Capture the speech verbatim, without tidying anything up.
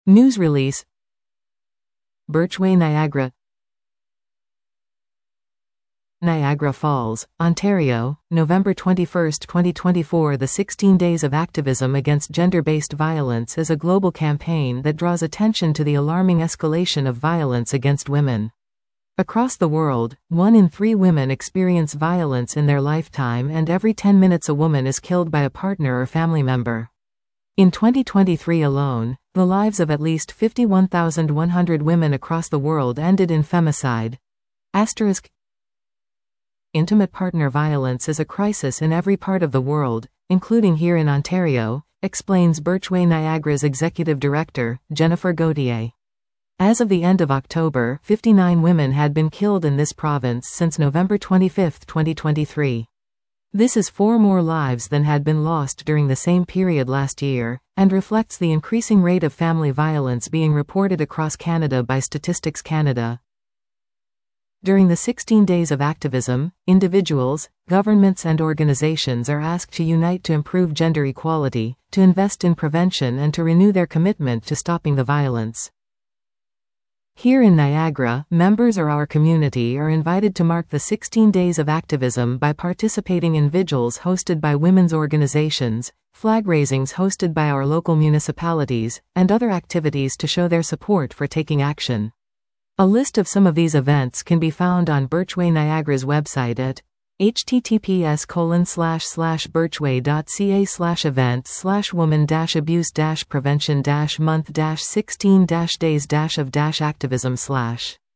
News release. Birchway, Niagara. Niagara Falls, Ontario, November twenty-first, twenty twenty-four. The sixteen Days of Activism Against Gender-Based Violence is a global campaign that draws attention to the alarming escalation of violence against women. Across the world, one in three women experience violence in their lifetime, and every ten minutes a woman is killed by a partner or family member. In twenty twenty-three alone, the lives of at least fifty-one thousand one hundred women across the world ended in femicide. Asterisk. Intimate partner violence is a crisis in every part of the world, including here in Ontario, explains Birchway Niagara's executive director, Jennifer Gauthier. As of the end of October, fifty-nine women had been killed in this province since November twenty-fifth, twenty twenty-three. This is four more lives than had been lost during the same period last year, and reflects the increasing rate of family violence being reported across Canada by Statistics Canada. During the sixteen Days of Activism, individuals, governments and organizations are asked to unite to improve gender equality, to invest in prevention and to renew their commitment to stopping the violence. Here in Niagara, members or our community are invited to mark the sixteen Days of Activism by participating in vigils hosted by women's organizations, flag raisings hosted by our local municipalities, and other activities to show their support for taking action. A list of some of these events can be found on Birchway Niagara's website at https colon slash slash birchway.ca slash events slash woman dash abuse dash prevention dash month dash sixteen dash days dash of dash activism slash